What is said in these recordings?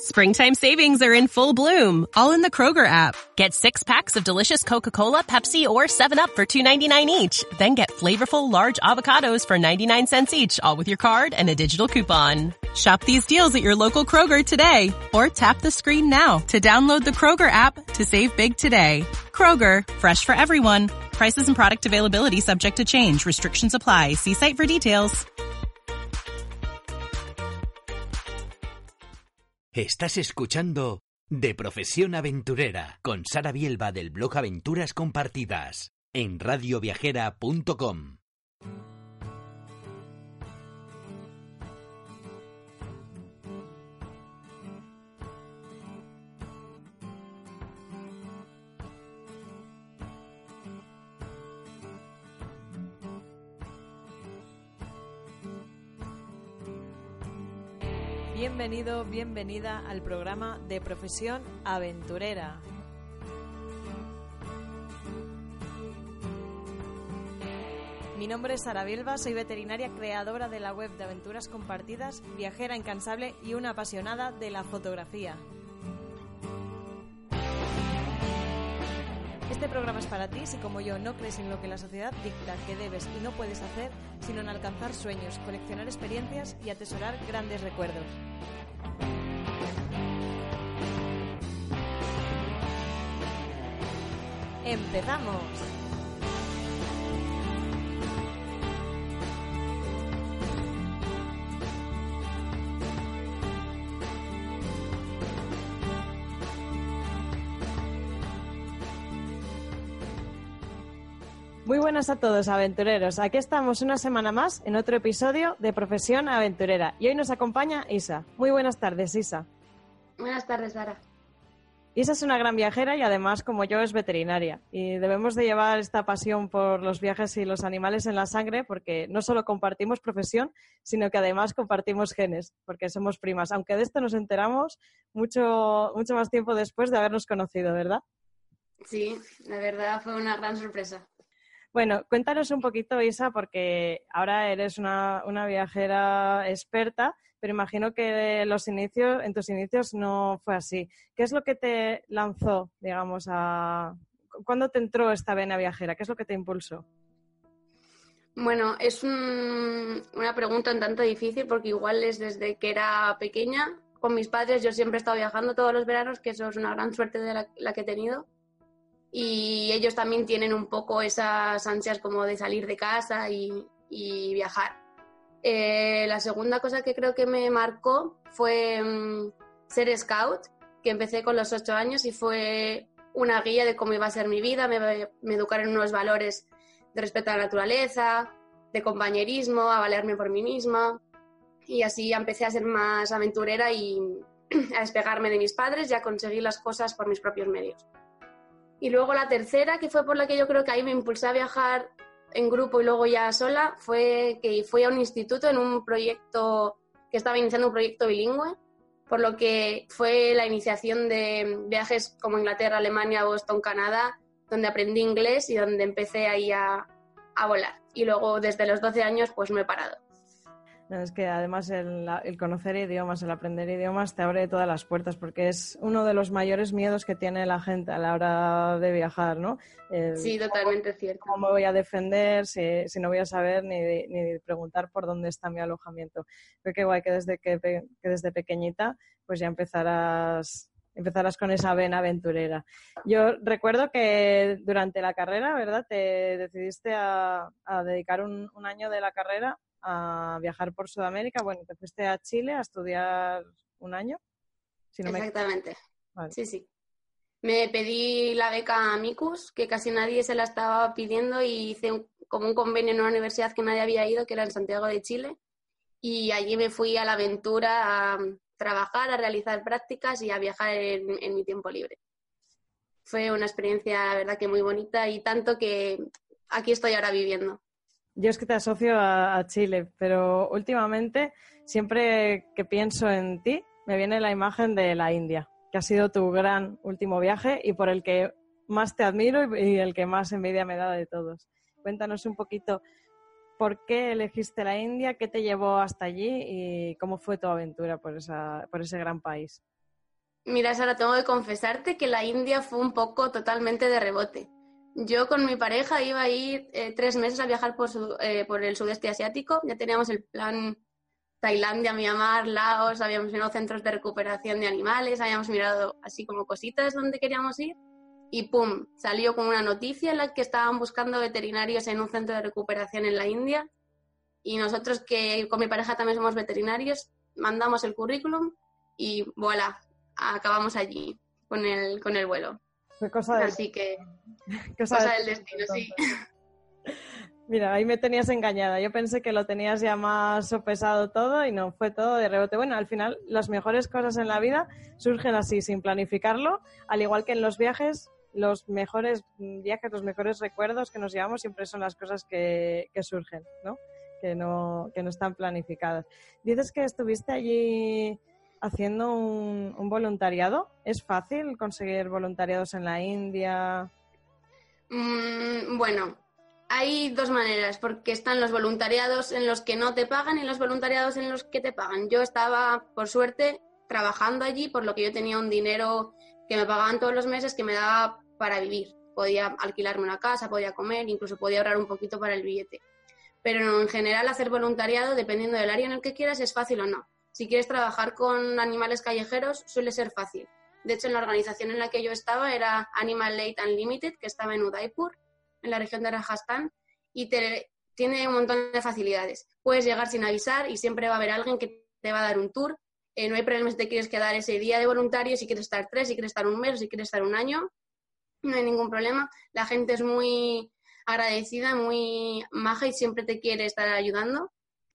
Springtime savings are in full bloom, all in the Kroger app. Get 6 packs of delicious Coca-Cola, Pepsi, or 7-Up for $2.99 each. Then get flavorful large avocados for 99 cents each, all with your card and a digital coupon. Shop these deals at your local Kroger today, or tap the screen now to download the Kroger app to save big today. Kroger, fresh for everyone. Prices and product availability subject to change. Restrictions apply. See site for details. Estás escuchando De Profesión Aventurera con Sara Bielba del blog Aventuras Compartidas en radioviajera.com. Bienvenido, bienvenida al programa de Profesión Aventurera. Mi nombre es Sara Bielba, soy veterinaria, creadora de la web de Aventuras Compartidas, viajera incansable y una apasionada de la fotografía. Este programa es para ti si, como yo, no crees en lo que la sociedad dicta que debes y no puedes hacer, sino en alcanzar sueños, coleccionar experiencias y atesorar grandes recuerdos. ¡Empezamos! Muy buenas a todos, aventureros. Aquí estamos una semana más en otro episodio de Profesión Aventurera. Y hoy nos acompaña Isa. Muy buenas tardes, Isa. Buenas tardes, Sara. Isa es una gran viajera y además, como yo, es veterinaria. Y debemos de llevar esta pasión por los viajes y los animales en la sangre porque no solo compartimos profesión, sino que además compartimos genes, porque somos primas. Aunque de esto nos enteramos mucho más tiempo después de habernos conocido, ¿verdad? Sí, la verdad fue una gran sorpresa. Bueno, cuéntanos un poquito, Isa, porque ahora eres una viajera experta, pero imagino que en tus inicios no fue así. ¿Qué es lo que te lanzó, digamos, ¿cuándo te entró esta vena viajera? ¿Qué es lo que te impulsó? Bueno, es una pregunta un tanto difícil porque igual es desde que era pequeña. Con mis padres yo siempre he estado viajando todos los veranos, que eso es una gran suerte de la que he tenido. Y ellos también tienen un poco esas ansias como de salir de casa y viajar. La segunda cosa que creo que me marcó fue ser scout, que empecé con los 8 años y fue una guía de cómo iba a ser mi vida. Me educaron en unos valores de respeto a la naturaleza, de compañerismo, a valerme por mí misma. Y así empecé a ser más aventurera y a despegarme de mis padres y a conseguir las cosas por mis propios medios. Y luego la tercera, que fue por la que yo creo que ahí me impulsé a viajar en grupo y luego ya sola, fue que fui a un instituto en un proyecto que estaba iniciando un proyecto bilingüe, por lo que fue la iniciación de viajes como Inglaterra, Alemania, Boston, Canadá, donde aprendí inglés y donde empecé ahí a volar. Y luego desde los 12 años pues no he parado. No, es que además el conocer idiomas, el aprender idiomas te abre todas las puertas porque es uno de los mayores miedos que tiene la gente a la hora de viajar, ¿no? Sí, totalmente cierto. ¿Cómo me voy a defender si no voy a saber ni preguntar por dónde está mi alojamiento? Creo que guay que desde pequeñita pues ya empezarás con esa vena aventurera. Yo recuerdo que durante la carrera, ¿verdad? Te decidiste a dedicar un año de la carrera a viajar por Sudamérica. Bueno, te fuiste a Chile a estudiar un año. Exactamente. Vale. Sí. Me pedí la beca Amicus, que casi nadie se la estaba pidiendo, y hice como un convenio en una universidad que nadie había ido, que era en Santiago de Chile. Y allí me fui a la aventura a trabajar, a realizar prácticas y a viajar en mi tiempo libre. Fue una experiencia, la verdad, que muy bonita y tanto que aquí estoy ahora viviendo. Yo es que te asocio a Chile, pero últimamente siempre que pienso en ti me viene la imagen de la India, que ha sido tu gran último viaje y por el que más te admiro y el que más envidia me da de todos. Cuéntanos un poquito por qué elegiste la India, qué te llevó hasta allí y cómo fue tu aventura por ese gran país. Mira, Sara, tengo que confesarte que la India fue un poco totalmente de rebote. Yo con mi pareja iba a ir 3 meses a viajar por el sudeste asiático. Ya teníamos el plan Tailandia, Myanmar, Laos, habíamos mirado centros de recuperación de animales, habíamos mirado así como cositas donde queríamos ir y ¡pum! Salió con una noticia en la que estaban buscando veterinarios en un centro de recuperación en la India y nosotros que con mi pareja también somos veterinarios, mandamos el currículum y voilà, acabamos allí con el vuelo. Fue cosa del... Así que cosa del destino, sí. Mira, ahí me tenías engañada. Yo pensé que lo tenías ya más sopesado todo y no, fue todo de rebote. Bueno, al final las mejores cosas en la vida surgen así, sin planificarlo, al igual que en los viajes, los mejores recuerdos que nos llevamos siempre son las cosas que surgen, ¿no? Que no están planificadas. Dices que estuviste allí haciendo un voluntariado. ¿Es fácil conseguir voluntariados en la India? Bueno, hay 2 maneras, porque están los voluntariados en los que no te pagan y los voluntariados en los que te pagan. Yo estaba, por suerte, trabajando allí, por lo que yo tenía un dinero que me pagaban todos los meses que me daba para vivir. Podía alquilarme una casa, podía comer, incluso podía ahorrar un poquito para el billete. Pero en general hacer voluntariado, dependiendo del área en el que quieras, es fácil o no. Si quieres trabajar con animales callejeros, suele ser fácil. De hecho, en la organización en la que yo estaba era Animal Aid Unlimited, que estaba en Udaipur, en la región de Rajasthan, y tiene un montón de facilidades. Puedes llegar sin avisar y siempre va a haber alguien que te va a dar un tour. No hay problema si te quieres quedar ese día de voluntario, si quieres estar 3, si quieres estar un mes, si quieres estar un año. No hay ningún problema. La gente es muy agradecida, muy maja y siempre te quiere estar ayudando.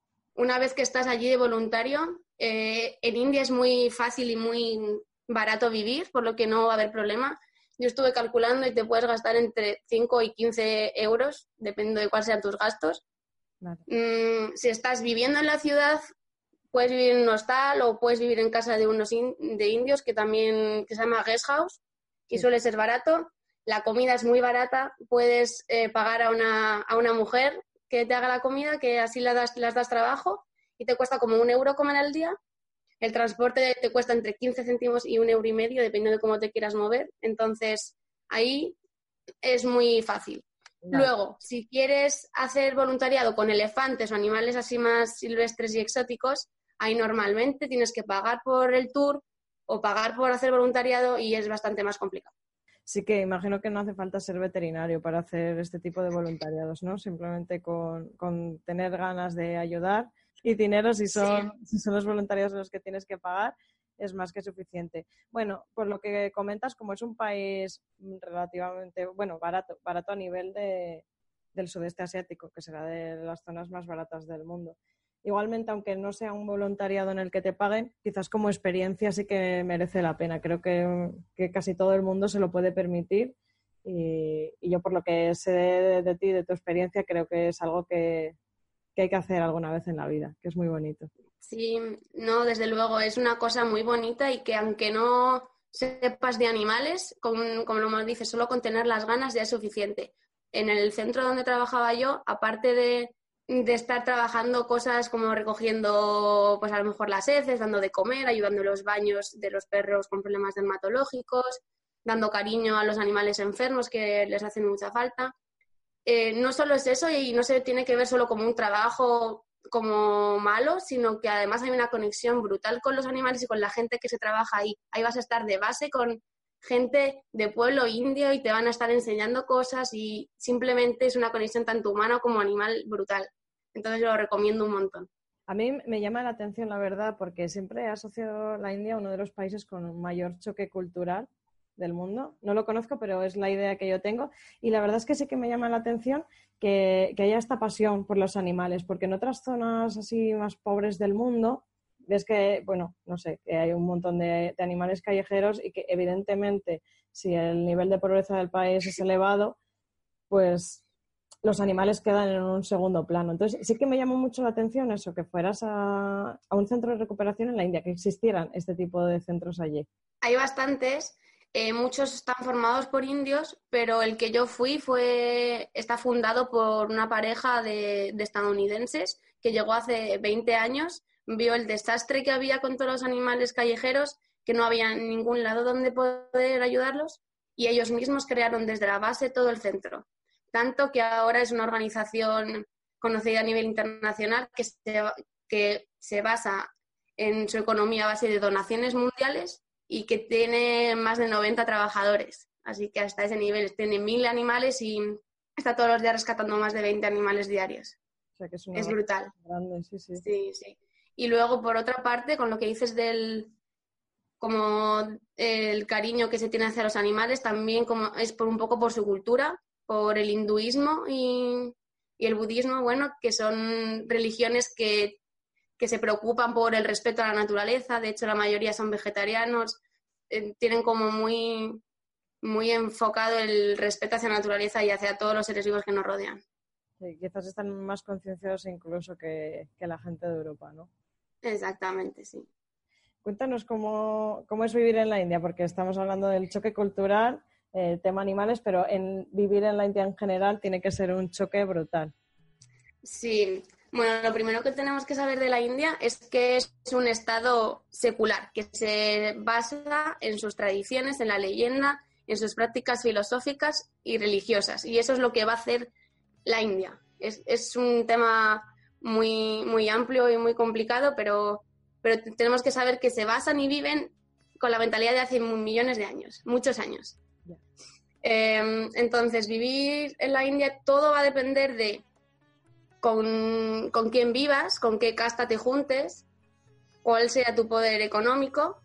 Una vez que estás allí de voluntario, en India es muy fácil y muy barato vivir, por lo que no va a haber problema. Yo estuve calculando y te puedes gastar entre 5 y 15 euros, dependiendo de cuáles sean tus gastos. Vale. Si estás viviendo en la ciudad, puedes vivir en un hostal o puedes vivir en casa de unos de indios que se llama guest house y suele ser barato. La comida es muy barata, puedes pagar a una mujer que te haga la comida, que así les das trabajo y te cuesta como 1 euro comer al día. El transporte te cuesta entre 15 céntimos y 1,5 euros, dependiendo de cómo te quieras mover. Entonces, ahí es muy fácil. No. Luego, si quieres hacer voluntariado con elefantes o animales así más silvestres y exóticos, ahí normalmente tienes que pagar por el tour o pagar por hacer voluntariado y es bastante más complicado. Sí que imagino que no hace falta ser veterinario para hacer este tipo de voluntariados, ¿no? Simplemente con tener ganas de ayudar y dinero, si son los voluntarios los que tienes que pagar, es más que suficiente. Bueno, por lo que comentas, como es un país relativamente, barato a nivel del sudeste asiático, que será de las zonas más baratas del mundo. Igualmente, aunque no sea un voluntariado en el que te paguen, quizás como experiencia sí que merece la pena. Creo que casi todo el mundo se lo puede permitir y yo por lo que sé de ti, de tu experiencia, creo que es algo que hay que hacer alguna vez en la vida, que es muy bonito. Sí, no, desde luego, es una cosa muy bonita y que aunque no sepas de animales, como lo dices, solo con tener las ganas ya es suficiente. En el centro donde trabajaba yo, aparte de estar trabajando cosas como recogiendo, pues a lo mejor las heces, dando de comer, ayudando en los baños de los perros con problemas dermatológicos, dando cariño a los animales enfermos que les hacen mucha falta. No solo es eso y no se tiene que ver solo como un trabajo como malo, sino que además hay una conexión brutal con los animales y con la gente que se trabaja ahí. Ahí vas a estar de base con gente de pueblo indio y te van a estar enseñando cosas y simplemente es una conexión tanto humana como animal brutal. Entonces lo recomiendo un montón. A mí me llama la atención, la verdad, porque siempre he asociado la India a uno de los países con un mayor choque cultural del mundo. No lo conozco, pero es la idea que yo tengo. Y la verdad es que sí que me llama la atención que haya esta pasión por los animales, porque en otras zonas así más pobres del mundo ves que, que hay un montón de animales callejeros y que evidentemente si el nivel de pobreza del país es elevado, pues los animales quedan en un segundo plano. Entonces sí que me llamó mucho la atención eso, que fueras a un centro de recuperación en la India, que existieran este tipo de centros allí. Hay bastantes. Muchos están formados por indios, pero el que yo fui está fundado por una pareja de estadounidenses que llegó hace 20 años, vio el desastre que había con todos los animales callejeros, que no había ningún lado donde poder ayudarlos, y ellos mismos crearon desde la base todo el centro. Tanto que ahora es una organización conocida a nivel internacional que se basa en su economía a base de donaciones mundiales y que tiene más de 90 trabajadores. Así que hasta ese nivel tiene 1.000 animales y está todos los días rescatando más de 20 animales diarios. O sea, que es brutal. Grande, sí. Sí. Y luego, por otra parte, con lo que dices como el cariño que se tiene hacia los animales, también como es un poco por su cultura, por el hinduismo y el budismo, bueno, que son religiones que se preocupan por el respeto a la naturaleza. De hecho, la mayoría son vegetarianos, tienen como muy, muy enfocado el respeto hacia la naturaleza y hacia todos los seres vivos que nos rodean. Sí, quizás están más concienciados incluso que la gente de Europa, ¿no? Exactamente, sí. Cuéntanos cómo es vivir en la India, porque estamos hablando del choque cultural, tema animales, pero vivir en la India en general tiene que ser un choque brutal. Sí, bueno, lo primero que tenemos que saber de la India es que es un estado secular, que se basa en sus tradiciones, en la leyenda, en sus prácticas filosóficas y religiosas. Y eso es lo que va a hacer la India. Es un tema muy, muy amplio y muy complicado, pero tenemos que saber que se basan y viven con la mentalidad de hace millones de años, muchos años. Yeah. Entonces, vivir en la India todo va a depender de con quién vivas, con qué casta te juntes, cuál sea tu poder económico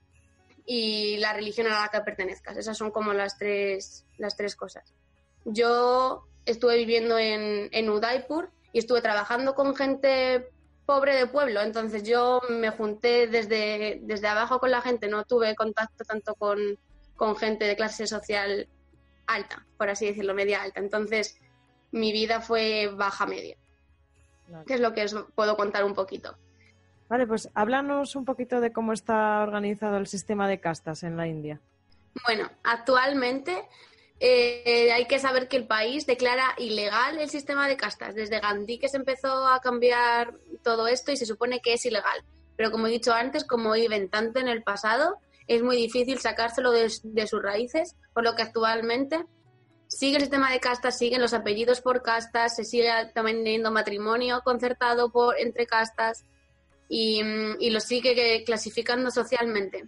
y la religión a la que pertenezcas. Esas son como las tres cosas. Yo estuve viviendo en Udaipur y estuve trabajando con gente pobre de pueblo, entonces yo me junté desde abajo con la gente, no tuve contacto tanto con gente de clase social alta, por así decirlo, media alta. Entonces mi vida fue baja media, Vale. que es lo que os puedo contar un poquito. Vale, pues háblanos un poquito de cómo está organizado el sistema de castas en la India. Bueno, actualmente hay que saber que el país declara ilegal el sistema de castas. Desde Gandhi que se empezó a cambiar todo esto y se supone que es ilegal. Pero como he dicho antes, como viven tanto en el pasado, es muy difícil sacárselo de sus raíces, por lo que actualmente sigue el sistema de castas, siguen los apellidos por castas, se sigue también teniendo matrimonio concertado entre castas y lo sigue clasificando socialmente.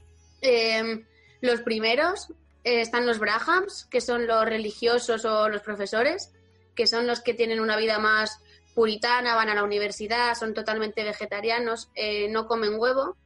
Los primeros están los brahmans, que son los religiosos o los profesores, que son los que tienen una vida más puritana, van a la universidad, son totalmente vegetarianos, no comen huevo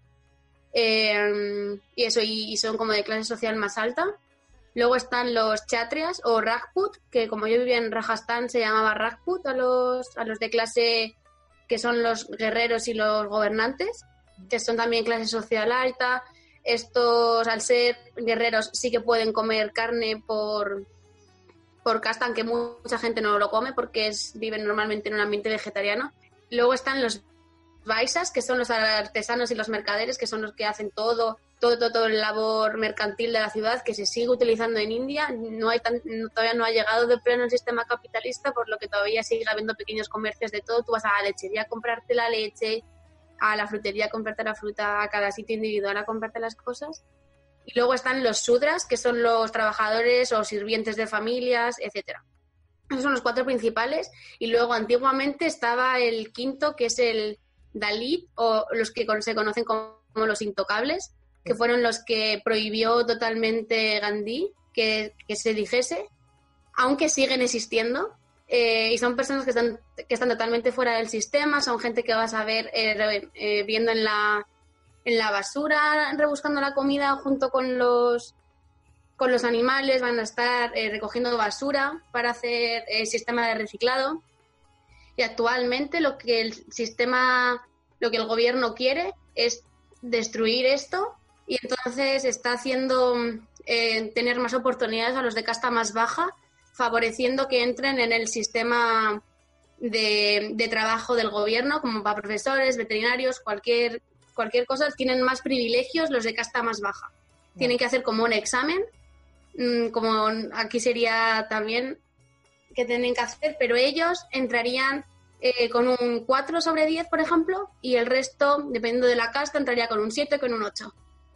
y son como de clase social más alta. Luego están los kshatriyas o rajput, que como yo vivía en Rajasthan se llamaba rajput a los de clase que son los guerreros y los gobernantes, que son también clase social alta. Estos, al ser guerreros, sí que pueden comer carne por casta, aunque mucha gente no lo come porque viven normalmente en un ambiente vegetariano. Luego están los vaisas, que son los artesanos y los mercaderes, que son los que hacen todo el labor mercantil de la ciudad, que se sigue utilizando en India. Todavía no ha llegado de pleno el sistema capitalista, por lo que todavía sigue habiendo pequeños comercios de todo. Tú vas a la lechería a comprarte la leche, a la frutería a comprarte la fruta, a cada sitio individual a comprarte las cosas. Y luego están los sudras, que son los trabajadores o sirvientes de familias, etcétera. Esos son los 4 principales. Y luego antiguamente estaba el quinto, que es el Dalit, o los que se conocen como los intocables, que fueron los que prohibió totalmente Gandhi que se dijese, aunque siguen existiendo. Y son personas que están totalmente fuera del sistema, son gente que vas a ver viendo en la basura, rebuscando la comida junto con los animales, van a estar recogiendo basura para hacer el sistema de reciclado. Y actualmente lo que el gobierno quiere es destruir esto, y entonces está haciendo tener más oportunidades a los de casta más baja, favoreciendo que entren en el sistema de trabajo del gobierno, como para profesores, veterinarios, cualquier cosa. Tienen más privilegios los de casta más baja. Tienen que hacer como un examen, como aquí sería también que tienen que hacer, pero ellos entrarían con un 4/10, por ejemplo, y el resto, dependiendo de la casta, entraría con un 7 o con un 8.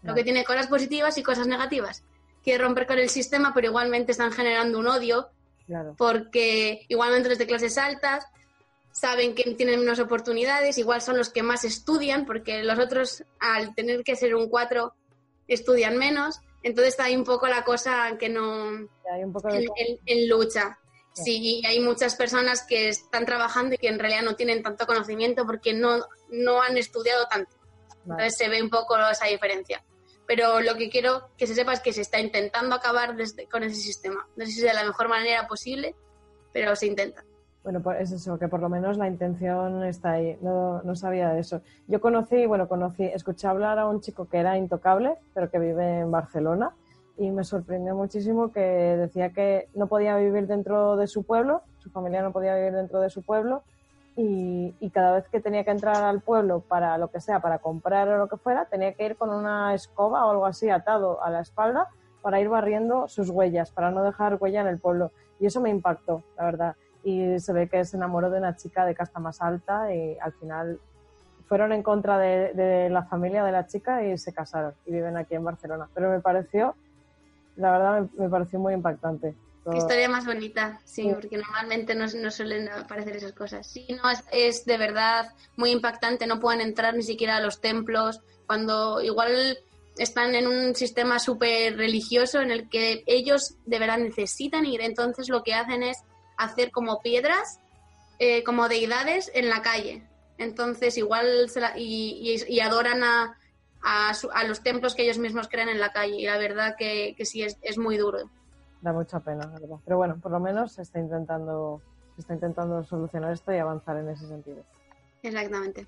Lo que tiene cosas positivas y cosas negativas. Quiere romper con el sistema, pero igualmente están generando un odio, porque igualmente los de clases altas saben que tienen menos oportunidades, igual son los que más estudian, porque los otros, al tener que ser un 4, estudian menos. Entonces está ahí un poco la cosa que no... Hay un poco en lucha. Sí, y hay muchas personas que están trabajando y que en realidad no tienen tanto conocimiento porque no han estudiado tanto. Entonces se ve un poco esa diferencia. Pero lo que quiero que se sepa es que se está intentando acabar con ese sistema. No sé si es de la mejor manera posible, pero se intenta. Bueno, pues es eso, que por lo menos la intención está ahí. No sabía de eso. Yo escuché hablar a un chico que era intocable, pero que vive en Barcelona, y me sorprendió muchísimo que decía que no podía vivir dentro de su pueblo, su familia no podía vivir dentro de su pueblo, y cada vez que tenía que entrar al pueblo para lo que sea, para comprar o lo que fuera, tenía que ir con una escoba o algo así atado a la espalda para ir barriendo sus huellas, para no dejar huella en el pueblo. Y eso me impactó, la verdad. Y se ve que se enamoró de una chica de casta más alta y al final fueron en contra de la familia de la chica y se casaron y viven aquí en Barcelona. Pero la verdad me pareció muy impactante. Qué historia más bonita, sí, porque normalmente no suelen aparecer esas cosas. Sí, no, es de verdad muy impactante, no pueden entrar ni siquiera a los templos, cuando igual están en un sistema súper religioso en el que ellos de verdad necesitan ir, entonces lo que hacen es hacer como piedras, como deidades en la calle. Entonces igual y adoran a los templos que ellos mismos crean en la calle, y la verdad que sí es muy duro. Da mucha pena, la verdad. Pero bueno, por lo menos se está intentando solucionar esto y avanzar en ese sentido. Exactamente.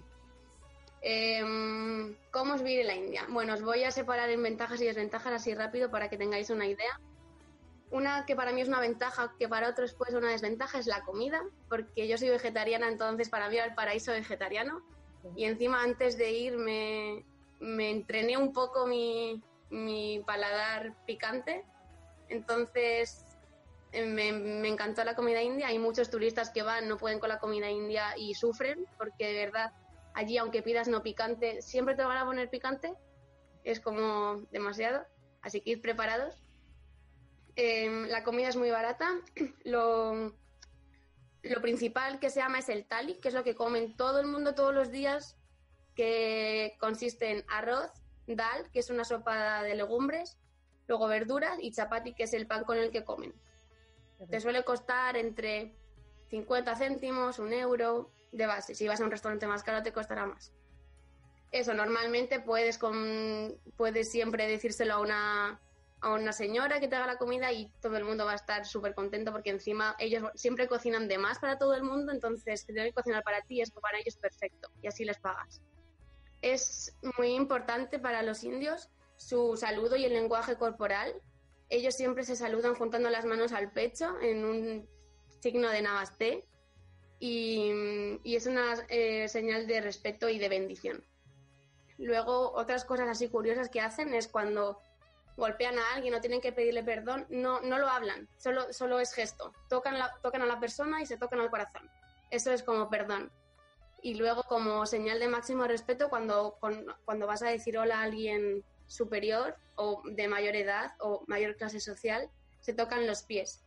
¿Cómo es vivir en la India? Bueno, os voy a separar en ventajas y desventajas así rápido para que tengáis una idea. Una que para mí es una ventaja, que para otros puede ser una desventaja, es la comida, porque yo soy vegetariana, entonces para mí era el paraíso vegetariano. Sí. Y encima antes de ir me entrené un poco mi paladar picante. Entonces me encantó la comida india. Hay muchos turistas que no pueden con la comida india y sufren, porque de verdad allí, aunque pidas no picante, siempre te van a poner picante, es como demasiado, así que ir preparados. La comida es muy barata. Lo principal que se llama es el thali, que es lo que comen todo el mundo todos los días, que consiste en arroz, dal, que es una sopa de legumbres, luego verduras, y chapati, que es el pan con el que comen. Te suele costar entre 50 céntimos, 1 euro de base. Si vas a un restaurante más caro te costará más. Eso, normalmente puedes siempre decírselo a una señora que te haga la comida y todo el mundo va a estar súper contento, porque encima ellos siempre cocinan de más para todo el mundo, entonces si tienen que cocinar para ti es que para ellos perfecto, y así les pagas. Es muy importante para los indios su saludo y el lenguaje corporal. Ellos siempre se saludan juntando las manos al pecho en un signo de Namaste, y es una señal de respeto y de bendición. Luego, otras cosas así curiosas que hacen es cuando golpean a alguien o tienen que pedirle perdón, no lo hablan, solo es gesto. Tocan a la persona y se tocan al corazón. Eso es como perdón. Y luego, como señal de máximo respeto, cuando vas a decir hola a alguien superior o de mayor edad o mayor clase social, se tocan los pies.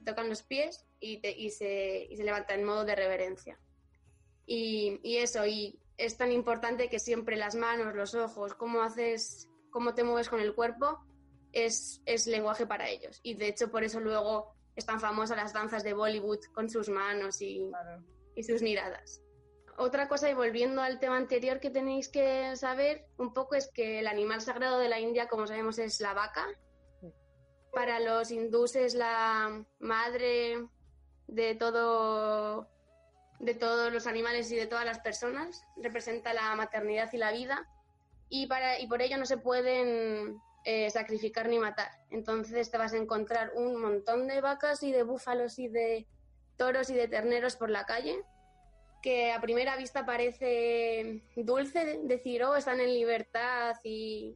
Y se levanta en modo de reverencia. Y eso, y es tan importante que siempre las manos, los ojos, cómo te mueves con el cuerpo, es lenguaje para ellos. Y de hecho por eso luego están famosas las danzas de Bollywood con sus manos y sus miradas. Otra cosa, y volviendo al tema anterior que tenéis que saber un poco, es que el animal sagrado de la India, como sabemos, es la vaca. Para los hindúes es la madre de todos los animales y de todas las personas, representa la maternidad y la vida, y por ello no se pueden sacrificar ni matar. Entonces te vas a encontrar un montón de vacas y de búfalos y de toros y de terneros por la calle, que a primera vista parece dulce decir, están en libertad y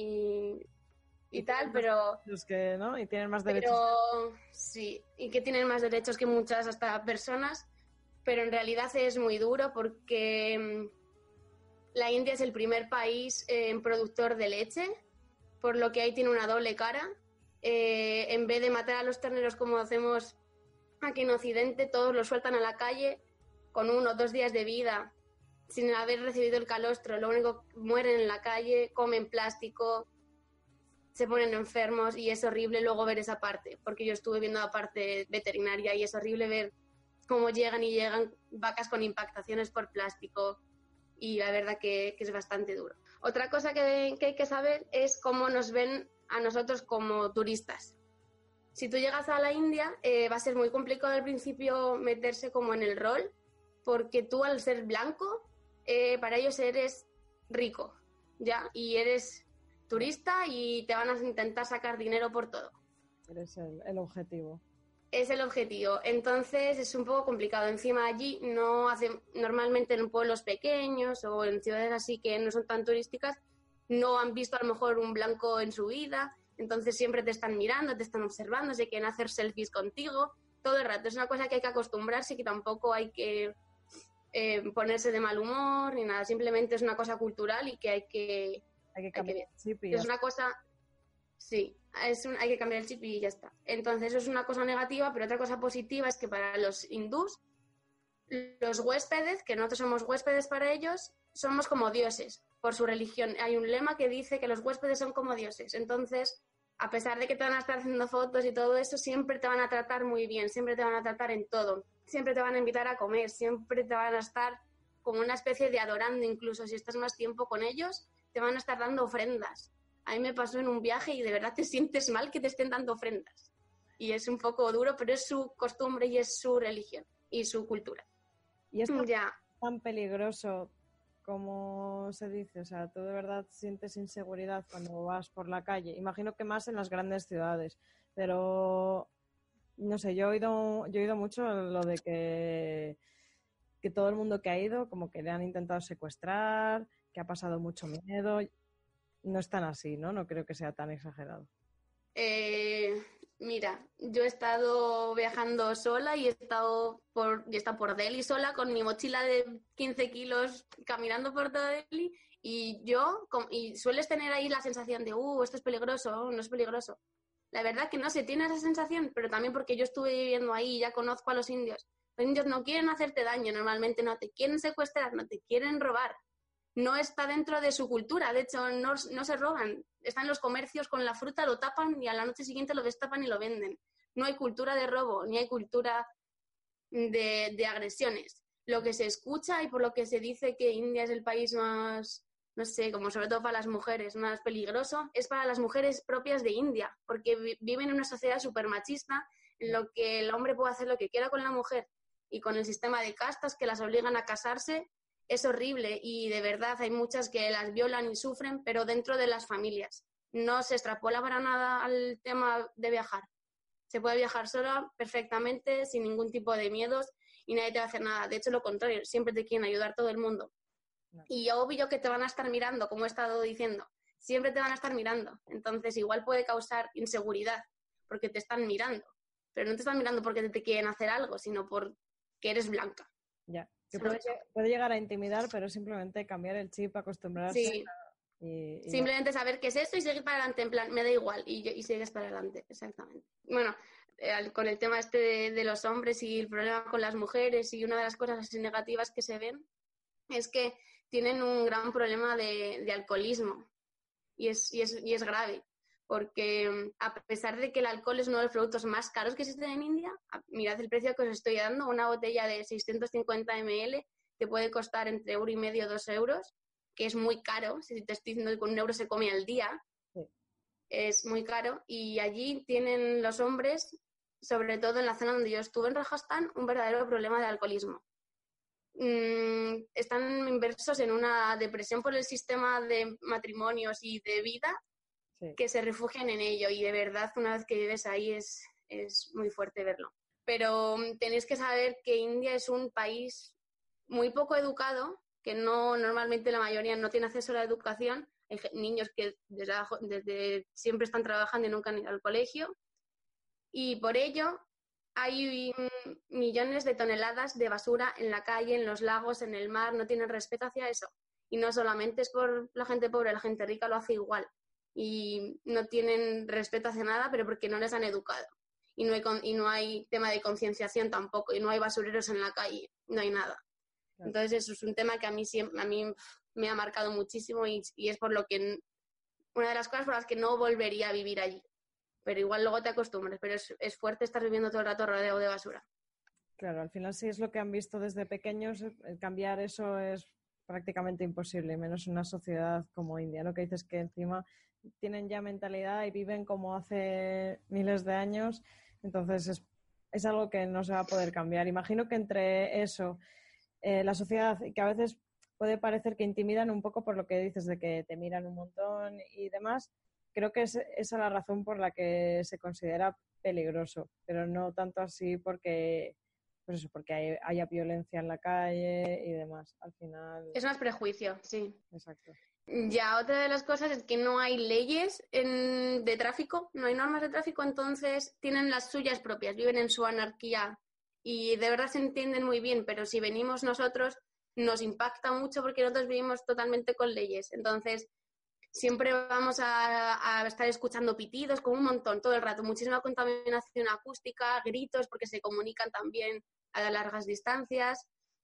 tal, pero... Los que, ¿no? Y tienen más derechos. Pero sí, y que tienen más derechos que muchas hasta personas, pero en realidad es muy duro porque la India es el primer país productor de leche, por lo que ahí tiene una doble cara. En vez de matar a los terneros como hacemos aquí en Occidente, todos los sueltan a la calle con 1 o 2 días de vida, sin haber recibido el calostro. Lo único que mueren en la calle, comen plástico, se ponen enfermos y es horrible luego ver esa parte, porque yo estuve viendo la parte veterinaria y es horrible ver cómo llegan vacas con impactaciones por plástico y la verdad que es bastante duro. Otra cosa que hay que saber es cómo nos ven a nosotros como turistas. Si tú llegas a la India, va a ser muy complicado al principio meterse como en el rol, porque tú al ser blanco, para ellos eres rico, ¿ya? Y eres turista y te van a intentar sacar dinero por todo. Eres el objetivo. Es el objetivo. Entonces es un poco complicado. Encima allí no hacen, normalmente en pueblos pequeños o en ciudades así que no son tan turísticas, no han visto a lo mejor un blanco en su vida, entonces siempre te están mirando, te están observando, se quieren hacer selfies contigo todo el rato. Es una cosa que hay que acostumbrarse, que tampoco hay que ponerse de mal humor ni nada, simplemente es una cosa cultural y que hay que cambiar el chip y es una cosa, sí, hay que cambiar el chip y ya está. Entonces eso es una cosa negativa, pero otra cosa positiva es que para los hindús, los huéspedes, que nosotros somos huéspedes para ellos, somos como dioses por su religión. Hay un lema que dice que los huéspedes son como dioses. Entonces, a pesar de que te van a estar haciendo fotos y todo eso, siempre te van a tratar muy bien, siempre te van a tratar en todo. Siempre te van a invitar a comer, siempre te van a estar como una especie de adorando, incluso si estás más tiempo con ellos, te van a estar dando ofrendas. A mí me pasó en un viaje y de verdad te sientes mal que te estén dando ofrendas. Y es un poco duro, pero es su costumbre y es su religión y su cultura. Y es tan peligroso como se dice, o sea, tú de verdad sientes inseguridad cuando vas por la calle. Imagino que más en las grandes ciudades, pero no sé, yo he oído mucho lo de que todo el mundo que ha ido como que le han intentado secuestrar, que ha pasado mucho miedo. No es tan así, ¿no? No creo que sea tan exagerado. Mira, yo he estado viajando sola y he estado por Delhi sola con mi mochila de 15 kilos caminando por todo Delhi y sueles tener ahí la sensación de esto es peligroso, no es peligroso. La verdad que no se tiene esa sensación, pero también porque yo estuve viviendo ahí y ya conozco a los indios. Los indios no quieren hacerte daño, normalmente no te quieren secuestrar, no te quieren robar. No está dentro de su cultura, de hecho no se roban, están en los comercios con la fruta, lo tapan y a la noche siguiente lo destapan y lo venden. No hay cultura de robo, ni hay cultura de agresiones. Lo que se escucha y por lo que se dice que India es el país más, no sé, como sobre todo para las mujeres, más peligroso, es para las mujeres propias de India, porque viven en una sociedad súper machista en lo que el hombre puede hacer lo que quiera con la mujer y con el sistema de castas que las obligan a casarse. Es horrible y de verdad hay muchas que las violan y sufren, pero dentro de las familias. No se extrapola para nada al tema de viajar. Se puede viajar sola perfectamente, sin ningún tipo de miedos y nadie te va a hacer nada. De hecho, lo contrario, siempre te quieren ayudar todo el mundo. No. Y obvio que te van a estar mirando, como he estado diciendo. Siempre te van a estar mirando. Entonces, igual puede causar inseguridad porque te están mirando. Pero no te están mirando porque te quieren hacer algo, sino porque eres blanca. Ya. Que puede llegar a intimidar, pero simplemente cambiar el chip, acostumbrarse. Sí. Y simplemente saber qué es esto y seguir para adelante, en plan, me da igual, y sigues para adelante, exactamente. Bueno, con el tema este de los hombres y el problema con las mujeres, y una de las cosas así negativas que se ven es que tienen un gran problema de alcoholismo, y es grave. Porque a pesar de que el alcohol es uno de los productos más caros que existen en India, mirad el precio que os estoy dando, una botella de 650 ml te puede costar entre €1,50 y €2, que es muy caro, si te estoy diciendo que con €1 se come al día, sí. Es muy caro, y allí tienen los hombres, sobre todo en la zona donde yo estuve en Rajasthan, un verdadero problema de alcoholismo. Están inmersos en una depresión por el sistema de matrimonios y de vida, sí, que se refugian en ello, y de verdad una vez que vives ahí es muy fuerte verlo. Pero tenéis que saber que India es un país muy poco educado, que no, normalmente la mayoría no tiene acceso a la educación. Hay niños que desde siempre están trabajando y nunca han ido al colegio, y por ello hay millones de toneladas de basura en la calle, en los lagos, en el mar. No tienen respeto hacia eso. Y no solamente es por la gente pobre, la gente rica lo hace igual. y no tienen respeto hacia nada, pero porque no les han educado. Y no hay tema de concienciación tampoco, y no hay basureros en la calle, no hay nada. Claro. Entonces eso es un tema que a mí me ha marcado muchísimo y es por lo que una de las cosas por las que no volvería a vivir allí. Pero igual luego te acostumbras, pero es fuerte estar viviendo todo el rato rodeado de basura. Claro, al final si es lo que han visto desde pequeños, cambiar eso es prácticamente imposible, menos en una sociedad como India, ¿no? Que dices que encima tienen ya mentalidad y viven como hace miles de años, entonces es algo que no se va a poder cambiar. Imagino que entre eso, la sociedad, que a veces puede parecer que intimidan un poco por lo que dices de que te miran un montón y demás, creo que es esa la razón por la que se considera peligroso, pero no tanto así porque haya violencia en la calle y demás. Al final... Es más prejuicio, sí. Exacto. Ya, otra de las cosas es que no hay leyes de tráfico, no hay normas de tráfico, entonces tienen las suyas propias, viven en su anarquía y de verdad se entienden muy bien, pero si venimos nosotros nos impacta mucho porque nosotros vivimos totalmente con leyes. Entonces, siempre vamos a estar escuchando pitidos como un montón todo el rato, muchísima contaminación acústica, gritos porque se comunican también a largas distancias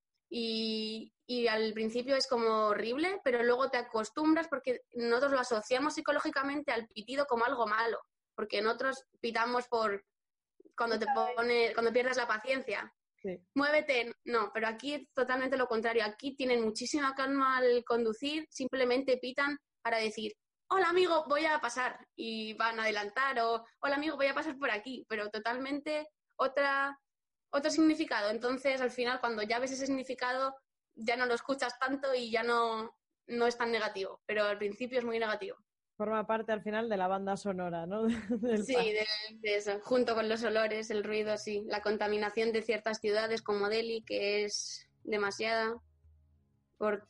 y al principio es como horrible, pero luego te acostumbras porque nosotros lo asociamos psicológicamente al pitido como algo malo, porque nosotros pitamos por cuando pierdes la paciencia. Sí. Muévete, no, pero aquí es totalmente lo contrario. Aquí tienen muchísima calma al conducir, simplemente pitan para decir, hola amigo, voy a pasar, y van a adelantar, o hola amigo, voy a pasar por aquí, pero totalmente otro significado. Entonces, al final, cuando ya ves ese significado, ya no lo escuchas tanto y ya no es tan negativo, pero al principio es muy negativo. Forma parte al final de la banda sonora, ¿no? Sí, de eso, junto con los olores, el ruido, sí. La contaminación de ciertas ciudades como Delhi, que es demasiada por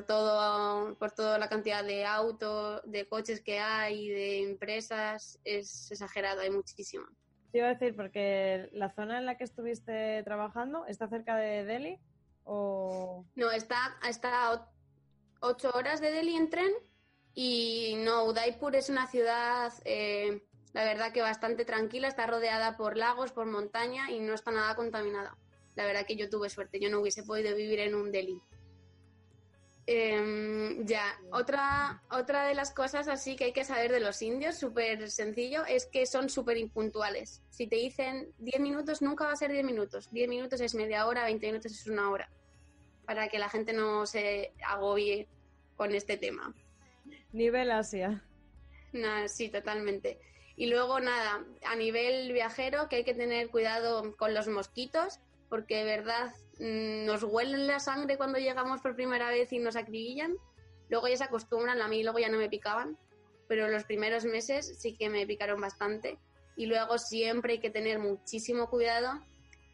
toda la cantidad de autos, de coches que hay, de empresas, es exagerado, hay muchísimo. Te iba a decir, porque la zona en la que estuviste trabajando, ¿está cerca de Delhi? ¿O...? No, está a 8 horas de Delhi en tren. Y no, Udaipur es una ciudad, la verdad que bastante tranquila, está rodeada por lagos, por montaña y no está nada contaminada. La verdad que yo tuve suerte, yo no hubiese podido vivir en un Delhi. Otra de las cosas así que hay que saber de los indios, súper sencillo, es que son súper impuntuales. Si te dicen 10 minutos, nunca va a ser 10 minutos. 10 minutos es media hora, 20 minutos es una hora. Para que la gente no se agobie con este tema. Nivel Asia. No, sí, totalmente. Y luego, nada, a nivel viajero, que hay que tener cuidado con los mosquitos, porque de verdad nos huelen la sangre cuando llegamos por primera vez y nos acribillan. Luego ya se acostumbran, a mí luego ya no me picaban, pero los primeros meses sí que me picaron bastante. Y luego siempre hay que tener muchísimo cuidado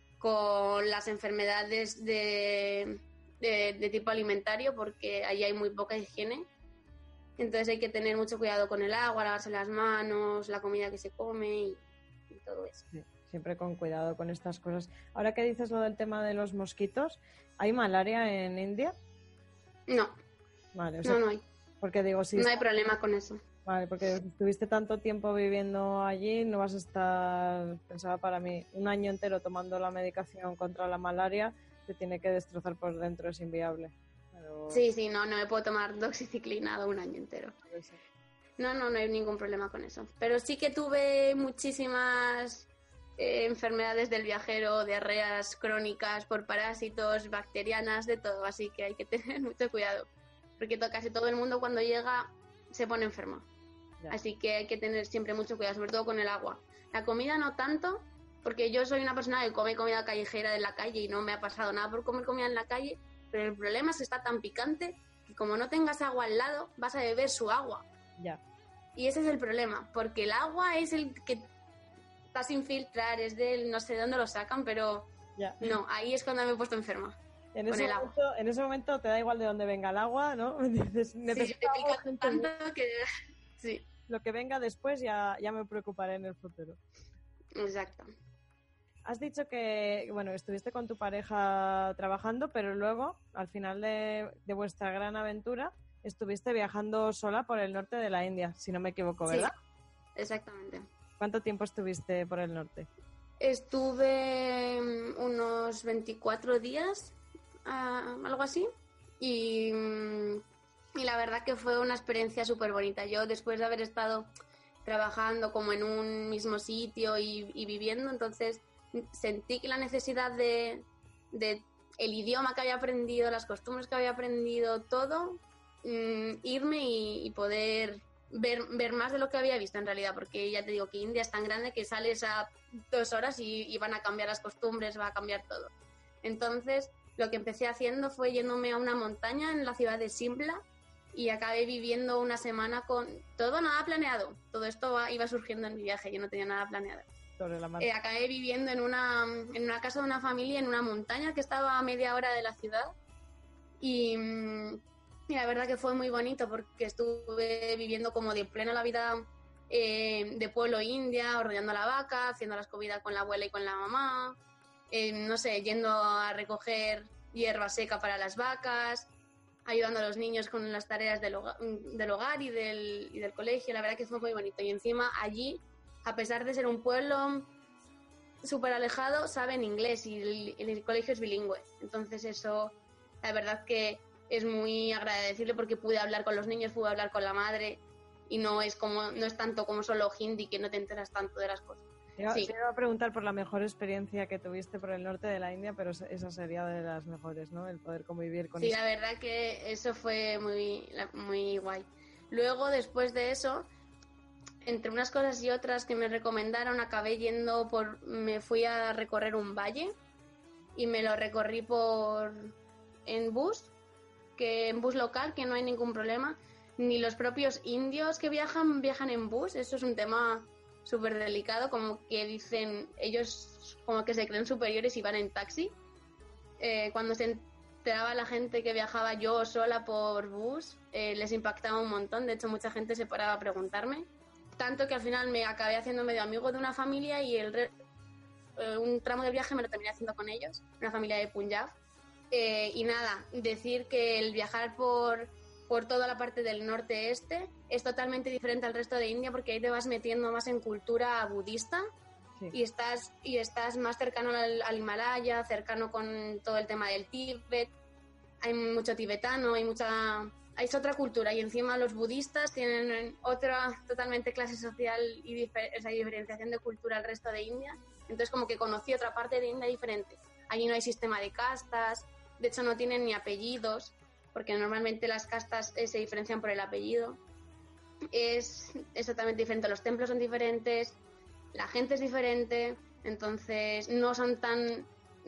con las enfermedades de tipo alimentario, porque ahí hay muy poca higiene. Entonces hay que tener mucho cuidado con el agua, lavarse las manos, la comida que se come y todo eso. Sí, siempre con cuidado con estas cosas. Ahora que dices lo del tema de los mosquitos, ¿hay malaria en India? No. Vale, no hay. Porque digo, si no hay problema con eso. Vale, porque estuviste tanto tiempo viviendo allí, no vas a estar, pensaba para mí, un año entero tomando la medicación contra la malaria, te tiene que destrozar por dentro, es inviable. Pero... Sí, no me puedo tomar doxiciclina un año entero. No hay ningún problema con eso. Pero sí que tuve muchísimas enfermedades del viajero, diarreas crónicas por parásitos, bacterianas, de todo. Así que hay que tener mucho cuidado. Porque casi todo el mundo cuando llega se pone enfermo. Ya. Así que hay que tener siempre mucho cuidado, sobre todo con el agua. La comida no tanto, porque yo soy una persona que come comida callejera de la calle y no me ha pasado nada por comer comida en la calle. Pero el problema es que está tan picante que como no tengas agua al lado, vas a beber su agua. Ya. Y ese es el problema, porque el agua es el que está sin filtrar, es del no sé de dónde lo sacan, pero ya. No, ahí es cuando me he puesto enferma. En ese momento te da igual de dónde venga el agua, ¿no? Dices, necesito agua tanto que... Sí. Lo que venga después ya me preocuparé en el futuro. Exacto. Has dicho que, bueno, estuviste con tu pareja trabajando, pero luego, al final de vuestra gran aventura, estuviste viajando sola por el norte de la India, si no me equivoco, ¿verdad? Sí, exactamente. ¿Cuánto tiempo estuviste por el norte? Estuve unos 24 días, algo así, y la verdad que fue una experiencia súper bonita. Yo, después de haber estado trabajando como en un mismo sitio y viviendo, entonces sentí que la necesidad de el idioma que había aprendido, las costumbres que había aprendido, todo, irme y poder ver más de lo que había visto en realidad, porque ya te digo que India es tan grande que sales a 2 horas y van a cambiar las costumbres, va a cambiar todo. Entonces, lo que empecé haciendo fue yéndome a una montaña en la ciudad de Shimla y acabé viviendo una semana con todo nada planeado. Todo esto iba surgiendo en mi viaje, yo no tenía nada planeado. Sobre la marcha. Acabé viviendo en una casa de una familia en una montaña que estaba a media hora de la ciudad y la verdad que fue muy bonito porque estuve viviendo como de pleno la vida de pueblo india, ordeñando la vaca, haciendo las comidas con la abuela y con la mamá, no sé, yendo a recoger hierba seca para las vacas, ayudando a los niños con las tareas del hogar y del colegio. La verdad que fue muy bonito. Y encima allí, a pesar de ser un pueblo súper alejado, saben inglés y el colegio es bilingüe. Entonces eso, la verdad que es muy agradecible porque pude hablar con los niños, pude hablar con la madre y no es tanto como solo hindi que no te enteras tanto de las cosas. Sí. Te iba a preguntar por la mejor experiencia que tuviste por el norte de la India, pero esa sería de las mejores, ¿no? El poder convivir con Sí, la verdad que eso fue muy guay. Luego, después de eso, entre unas cosas y otras que me recomendaron, me fui a recorrer un valle y me lo recorrí en bus local, que no hay ningún problema. Ni los propios indios que viajan en bus, eso es un tema súper delicado, como que dicen, ellos como que se creen superiores y van en taxi. Cuando se enteraba la gente que viajaba yo sola por bus, les impactaba un montón. De hecho, mucha gente se paraba a preguntarme. Tanto que al final me acabé haciendo medio amigo de una familia y un tramo del viaje me lo terminé haciendo con ellos, una familia de Punjab. Y nada, decir que el viajar por toda la parte del norte-este es totalmente diferente al resto de India porque ahí te vas metiendo más en cultura budista. Sí. y estás más cercano al Himalaya, cercano con todo el tema del Tíbet. Hay mucho tibetano, es otra cultura y encima los budistas tienen otra totalmente clase social y esa diferenciación de cultura al resto de India. Entonces como que conocí otra parte de India diferente. Allí no hay sistema de castas, de hecho no tienen ni apellidos, porque normalmente las castas se diferencian por el apellido. Es totalmente diferente, los templos son diferentes, la gente es diferente, entonces no son tan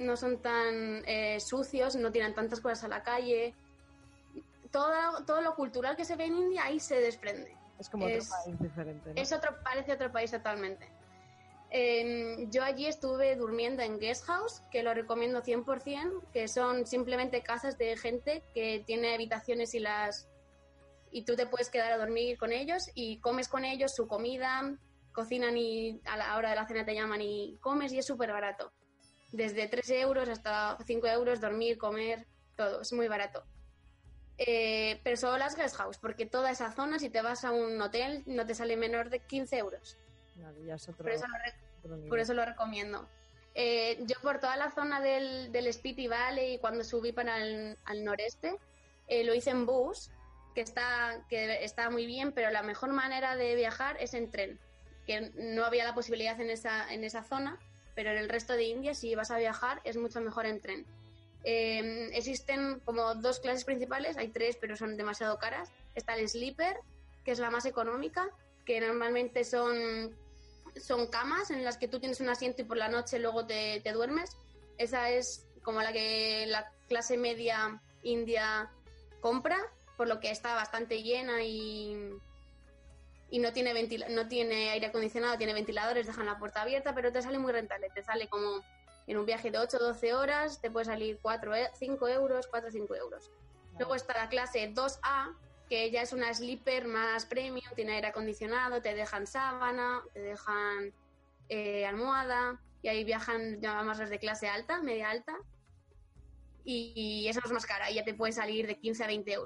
sucios, no tiran tantas cosas a la calle. Todo lo cultural que se ve en India ahí se desprende. Es como otro país diferente, ¿no? Parece otro país totalmente. Yo allí estuve durmiendo en guest house, que lo recomiendo 100%, que son simplemente casas de gente que tiene habitaciones y tú te puedes quedar a dormir con ellos y comes con ellos su comida, cocinan y a la hora de la cena te llaman y comes y es súper barato. Desde 3 euros hasta 5 euros, dormir, comer, todo, es muy barato. Pero solo las guest house, porque toda esa zona, si te vas a un hotel, no te sale menor de 15 euros. Vale, ya es por eso lo recomiendo. Yo por toda la zona del Spiti Valley, cuando subí para al noreste, lo hice en bus, que está muy bien, pero la mejor manera de viajar es en tren, que no había la posibilidad en esa zona, pero en el resto de India, si vas a viajar, es mucho mejor en tren. Existen como 2 clases principales, hay 3, pero son demasiado caras. Está el sleeper, que es la más económica, que normalmente son camas en las que tú tienes un asiento y por la noche luego te duermes. Esa es como la que la clase media india compra, por lo que está bastante llena y no tiene aire acondicionado, tiene ventiladores, dejan la puerta abierta, pero te sale muy rentable. Te sale como en un viaje de 8 o 12 horas, te puede salir 4 o 5 euros. Vale. Luego está la clase 2A, que ya es una sleeper más premium, tiene aire acondicionado, te dejan sábana, te dejan almohada, y ahí viajan, llamamos los de clase alta, media alta, y esa es más cara, y ya te puede salir de 15 a 20 euros.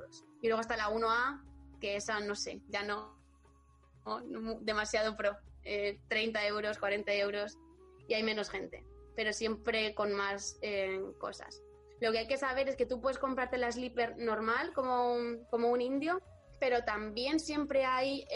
Y luego está la 1A, que esa no sé, ya no demasiado pro. 30 euros, 40 euros y hay menos gente, pero siempre con más cosas. Lo que hay que saber es que tú puedes comprarte la sleeper normal como un indio, pero también siempre hay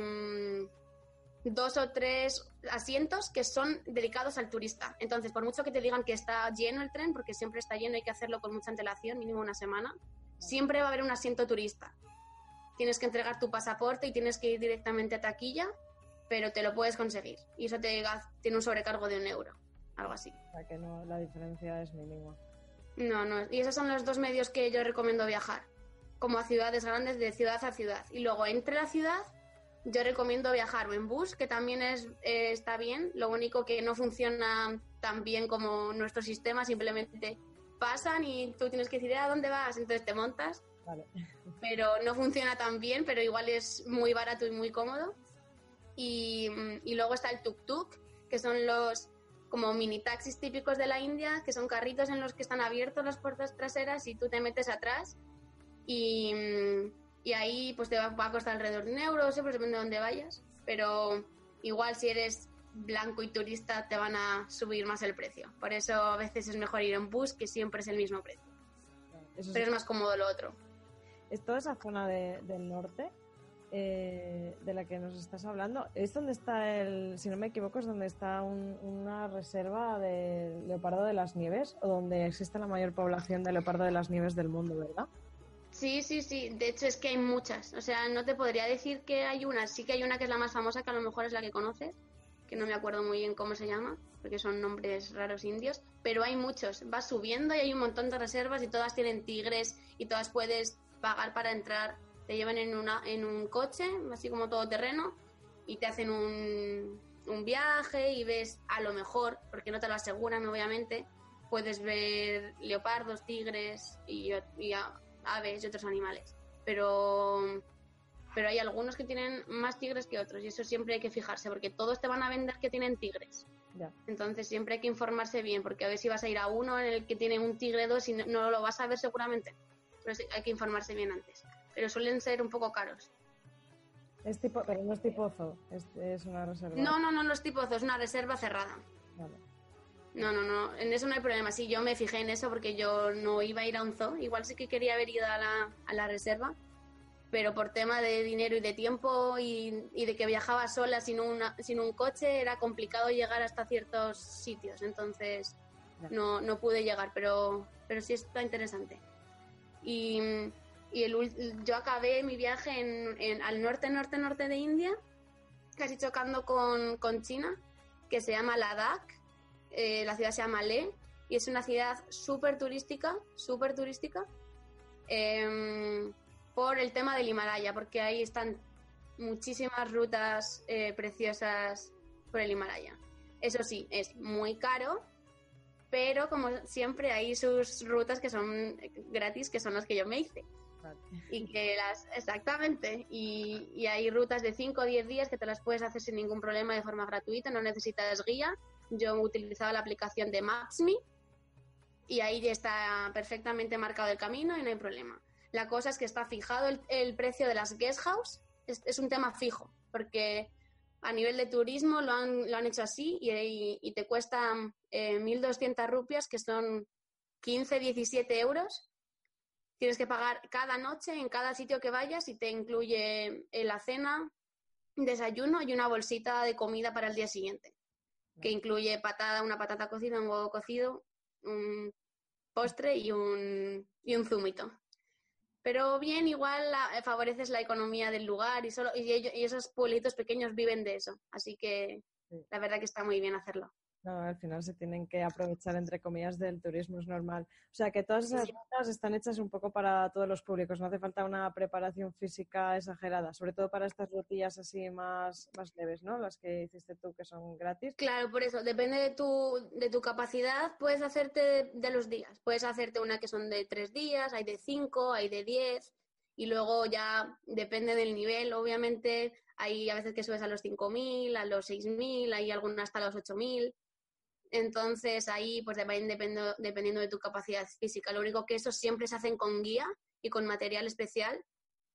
2 o 3 asientos que son dedicados al turista. Entonces, por mucho que te digan que está lleno el tren, porque siempre está lleno, hay que hacerlo con mucha antelación, mínimo una semana, siempre va a haber un asiento turista. Tienes que entregar tu pasaporte y tienes que ir directamente a taquilla, pero te lo puedes conseguir. Y eso tiene un sobrecargo de €1, algo así. O sea que no, la diferencia es mínima. No. Y esos son los 2 medios que yo recomiendo viajar, como a ciudades grandes, de ciudad a ciudad. Y luego, entre la ciudad, yo recomiendo viajar o en bus, que también está bien. Lo único que no funciona tan bien como nuestro sistema, simplemente pasan y tú tienes que decir ¿a dónde vas? Entonces te montas. Vale. Pero no funciona tan bien, pero igual es muy barato y muy cómodo. Y luego está el tuk-tuk, que son los como mini taxis típicos de la India, que son carritos en los que están abiertos las puertas traseras y tú te metes atrás y ahí pues te va a costar alrededor de €1, siempre depende de dónde vayas, pero igual si eres blanco y turista te van a subir más el precio. Por eso a veces es mejor ir en bus, que siempre es el mismo precio. Eso pero es más cómodo lo otro. Es toda esa zona del norte de la que nos estás hablando. Es donde está si no me equivoco, es donde está una reserva de leopardo de las nieves, o donde existe la mayor población de leopardo de las nieves del mundo, ¿verdad? Sí. De hecho, es que hay muchas. O sea, no te podría decir que hay una. Sí que hay una que es la más famosa, que a lo mejor es la que conoces, que no me acuerdo muy bien cómo se llama, porque son nombres raros indios, pero hay muchos. Vas subiendo y hay un montón de reservas y todas tienen tigres y todas puedes pagar para entrar. Te llevan en un coche, así como todoterreno, y te hacen un viaje y ves, a lo mejor, porque no te lo aseguran obviamente, puedes ver leopardos, tigres y aves y otros animales. Pero hay algunos que tienen más tigres que otros y eso siempre hay que fijarse, porque todos te van a vender que tienen tigres. Ya. Entonces siempre hay que informarse bien, porque a ver si vas a ir a uno en el que tiene un tigre 2 y no lo vas a ver seguramente. Pero sí, hay que informarse bien antes. Pero suelen ser un poco caros. Pero no es tipo zoo, es una reserva. No es tipo zoo, es una reserva cerrada. Vale. No, en eso no hay problema. Sí, yo me fijé en eso porque yo no iba a ir a un zoo. Igual sí que quería haber ido a la reserva, pero por tema de dinero y de tiempo y de que viajaba sola sin un coche, era complicado llegar hasta ciertos sitios. Entonces no pude llegar, pero sí está interesante. Yo acabé mi viaje al norte de India, casi chocando con China, que se llama Ladakh. La ciudad se llama Leh y es una ciudad súper turística, por el tema del Himalaya, porque ahí están muchísimas rutas preciosas por el Himalaya. Eso sí, es muy caro, pero como siempre hay sus rutas que son gratis, que son las que yo me hice. Vale. Exactamente, y hay rutas de 5 o 10 días que te las puedes hacer sin ningún problema de forma gratuita, no necesitas guía. Yo utilizaba la aplicación de Maps.me y ahí ya está perfectamente marcado el camino y no hay problema. La cosa es que está fijado el precio de las guest house, es un tema fijo, porque a nivel de turismo lo han hecho así y te cuesta 1.200 rupias, que son 15-17 euros. Tienes que pagar cada noche en cada sitio que vayas y te incluye la cena, desayuno y una bolsita de comida para el día siguiente, que incluye una patata cocida, un huevo cocido, un postre y un zumito. Pero bien, igual favoreces la economía del lugar y esos pueblitos pequeños viven de eso. Así que la verdad que está muy bien hacerlo. No, al final se tienen que aprovechar, entre comillas, del turismo, es normal. O sea, que todas esas rutas están hechas un poco para todos los públicos, no hace falta una preparación física exagerada, sobre todo para estas rutillas así más leves, ¿no? Las que hiciste tú, que son gratis. Claro, por eso, depende de tu capacidad, puedes hacerte de los días. Puedes hacerte una que son de 3 días, hay de 5, hay de 10, y luego ya depende del nivel, obviamente, hay a veces que subes a los 5.000, a los 6.000, hay algunas hasta los 8.000. Entonces ahí pues dependiendo de tu capacidad física. Lo único que eso siempre se hacen con guía y con material especial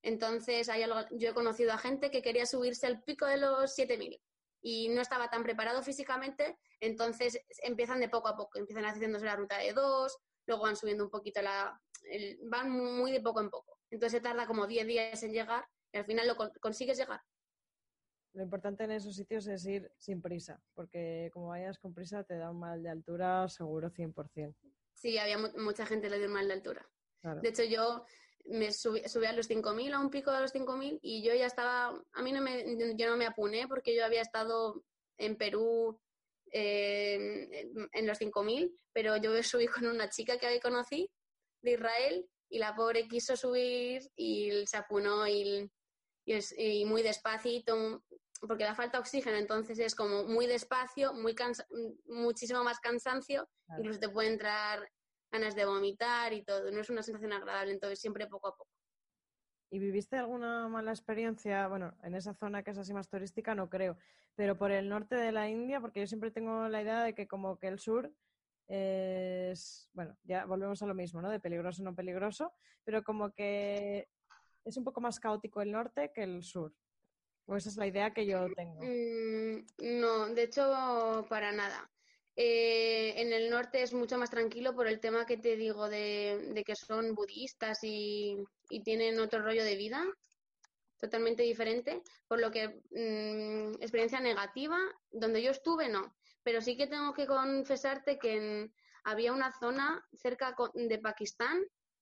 Entonces yo he conocido a gente que quería subirse al pico de los 7.000 y no estaba tan preparado físicamente, entonces empiezan de poco a poco, empiezan haciéndose la ruta de 2, luego van subiendo un poquito van muy de poco en poco. Entonces se tarda como 10 días en llegar y al final consigues llegar. Lo importante en esos sitios es ir sin prisa, porque como vayas con prisa te da un mal de altura seguro 100%. Sí, había mucha gente que le dio un mal de altura. Claro. De hecho, yo me subí a los 5.000, a un pico de los 5.000, y yo ya estaba, yo no me apuné porque yo había estado en Perú en los 5.000, pero yo subí con una chica que conocí de Israel y la pobre quiso subir y se apunó y muy despacito, porque le falta oxígeno, entonces es como muy despacio, muchísimo más cansancio, claro. Incluso te puede entrar ganas de vomitar y todo, no es una sensación agradable, entonces siempre poco a poco. ¿Y viviste alguna mala experiencia? Bueno, en esa zona que es así más turística no creo, pero por el norte de la India, porque yo siempre tengo la idea de que como que el sur es, bueno, ya volvemos a lo mismo, ¿no? De peligroso no peligroso, pero como que es un poco más caótico el norte que el sur. O esa es la idea que yo tengo. No, de hecho, para nada. En el norte es mucho más tranquilo por el tema que te digo de que son budistas y tienen otro rollo de vida totalmente diferente, por lo que experiencia negativa, donde yo estuve no, pero sí que tengo que confesarte que había una zona cerca de Pakistán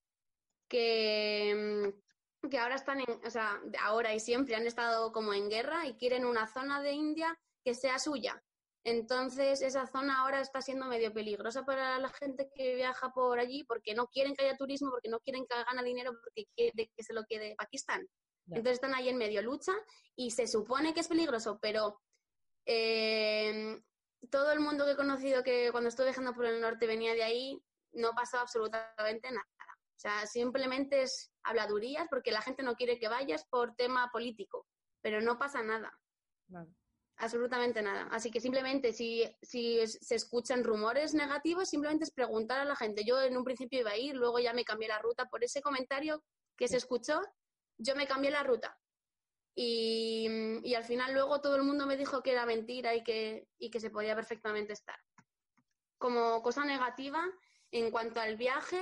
que ahora están o sea, ahora y siempre han estado como en guerra y quieren una zona de India que sea suya. Entonces, esa zona ahora está siendo medio peligrosa para la gente que viaja por allí porque no quieren que haya turismo, porque no quieren que gane dinero, porque quieren que se lo quede Pakistán. Yeah. Entonces, están ahí en medio lucha y se supone que es peligroso, pero todo el mundo que he conocido que cuando estuve viajando por el norte venía de ahí, no pasó absolutamente nada. O sea, simplemente es habladurías porque la gente no quiere que vayas por tema político, pero no pasa nada. Vale. Absolutamente nada. Así que simplemente si se escuchan rumores negativos, simplemente es preguntar a la gente. Yo en un principio iba a ir, luego ya me cambié la ruta por ese comentario que se escuchó, yo me cambié la ruta. Y al final luego todo el mundo me dijo que era mentira y que se podía perfectamente estar. Como cosa negativa, en cuanto al viaje,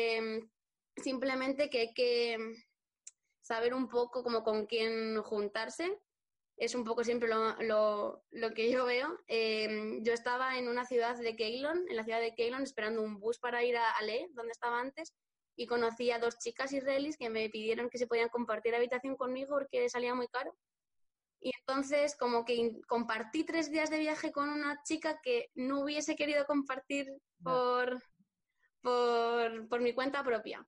simplemente que hay que saber un poco como con quién juntarse. Es un poco siempre lo que yo veo. Yo estaba en una ciudad de Keylon, en la ciudad de Keylon, esperando un bus para ir a Leh, donde estaba antes, y conocí a 2 chicas israelíes que me pidieron que se podían compartir habitación conmigo porque salía muy caro. Y entonces como que compartí 3 días de viaje con una chica que no hubiese querido compartir por mi cuenta propia.